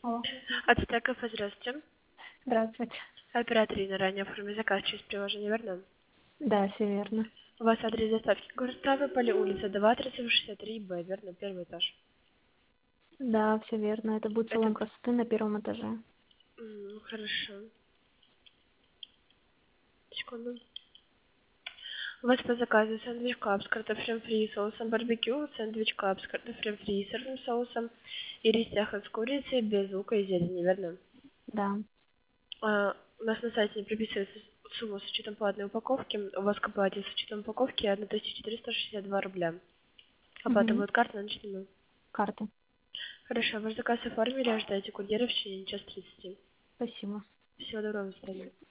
Алло. От стеков, здравствуйте. Здравствуйте. Оператор Инна ранее оформил заказ через приложение, верно? Да, все верно. У вас адрес доставки город Ставрополь, улица 2, 363Б, верно? Первый этаж. Да, все верно. Это будет Это... салон красоты на первом этаже. Хорошо. Секунду. У вас по заказу сэндвич кап с картофелем фри и соусом барбекю, сэндвич кап с картофелем фри и сырным соусом и ристяха с курицей без лука и зелени, верно? Да. У нас на сайте не приписывается сумма с учетом платной упаковки. У вас к оплате с учетом упаковки 1462 рубля. Оплата Угу. будет карта наличными. Карты. Хорошо, ваш заказ оформили, ожидайте курьера в течение часа 30. Спасибо. Всего доброго, до свидания.